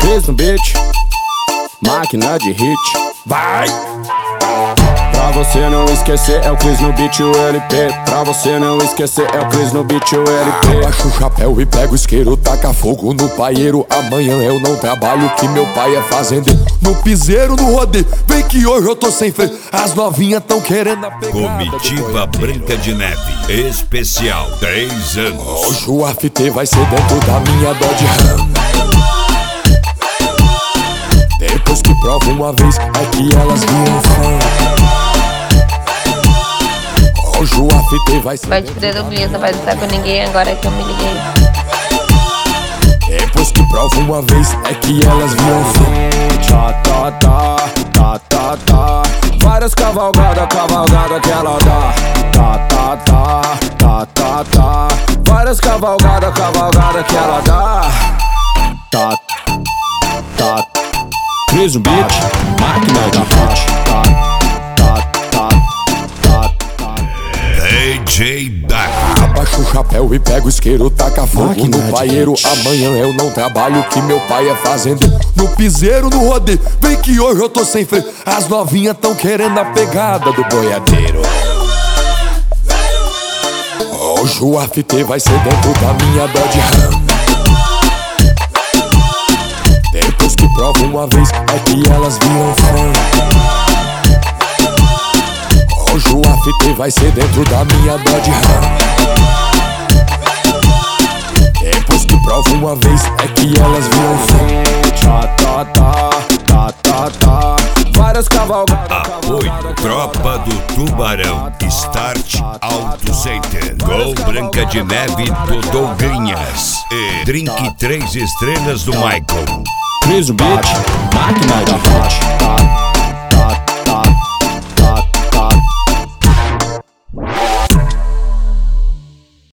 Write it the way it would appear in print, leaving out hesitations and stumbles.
Cris no beat, máquina de hit. Vai! Pra você não esquecer é o Cris no beat, o LP. Pra você não esquecer é o Cris no beat, o LP. Abaixa o chapéu e pega o isqueiro, taca fogo no paieiro. Amanhã eu não trabalho, que meu pai é fazendeiro. No piseiro, no rodeio, vem que hoje eu tô sem freio. As novinhas tão querendo a pegada. Comitiva Branca de Neve, especial 10 anos. Hoje o AFT vai ser dentro da minha Dodge Ram. Depois que prova uma vez, é que elas viram fã. Hoje o AFT vai ser. Pode crer, Douglas, não vai estar com ninguém agora que eu me liguei. Depois que prova uma vez, é que elas viram fã. Tá, tá, tá, tá, tá, tá. Várias cavalgadas, cavalgada que ela dá. Tá, tá, tá, tá, tá, tá. Várias cavalgadas, cavalgada que ela dá. Tá, tá. Cris no beat, máquina de hit. Tá, tá, tá, tá, tá. DJ Dark. Abaixa o chapéu e pega o isqueiro, taca fogo Máquina no de paieiro. hit. Amanhã eu não trabalho, que meu pai é fazendeiro. No piseiro, no rodeio, vem que hoje eu tô sem freio. As novinhas tão querendo a pegada do boiadeiro. Hoje o AFT vai ser dentro da minha Dodge Ram. Depois que prova uma vez, é que elas viram fã. Hoje o AFT vai ser dentro da minha Dodge Ram. Depois que prova uma vez, é que elas viram fã. Tá, tá, tá, tá, tá, tá. Várias cavalgadas. Apoio Tropa do Tubarão, Start Auto Center, Gol Branca de Neve do Douglinhas e Drink 3 estrelas do Michael. Cris no beat, máquina de hit. Tá,